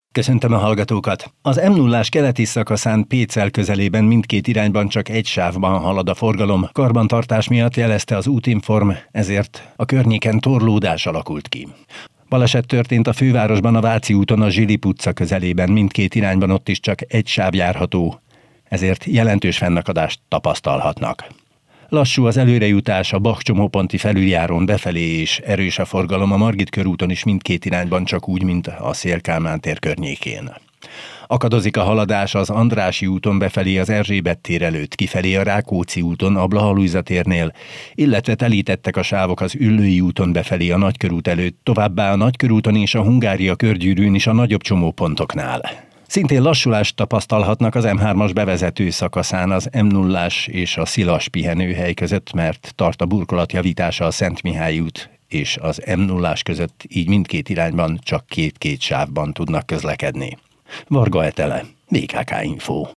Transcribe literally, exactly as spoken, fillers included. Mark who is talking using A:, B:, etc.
A: Köszöntöm a hallgatókat! Az em nullás keleti szakaszán Pécel közelében mindkét irányban csak egy sávban halad a forgalom. Karbantartás miatt jelezte az Útinform, ezért a környéken torlódás alakult ki. Baleset történt a fővárosban a Váci úton a Zsilip utca közelében, mindkét irányban ott is csak egy sáv járható, ezért jelentős fennakadást tapasztalhatnak. Lassú az előrejutás a Bach csomóponti felüljárón befelé, és erős a forgalom a Margit körúton is mindkét irányban, csak úgy, mint a Széll-Kálmán tér környékén. Akadozik a haladás az Andrássy úton befelé az Erzsébet tér előtt, kifelé a Rákóczi úton a Blaha Lujza térnél, illetve telítettek a sávok az Üllői úton befelé a Nagykörút előtt, továbbá a Nagykörúton és a Hungária körgyűrűn is a nagyobb csomópontoknál. Szintén lassulást tapasztalhatnak az em hármas bevezető szakaszán az em nullás és a Szilas pihenőhely között, mert tart a burkolatjavítása a Szentmihályi út és az em nullás között, így mindkét irányban csak két-két sávban tudnak közlekedni. Varga Etele, bé ká ká Info.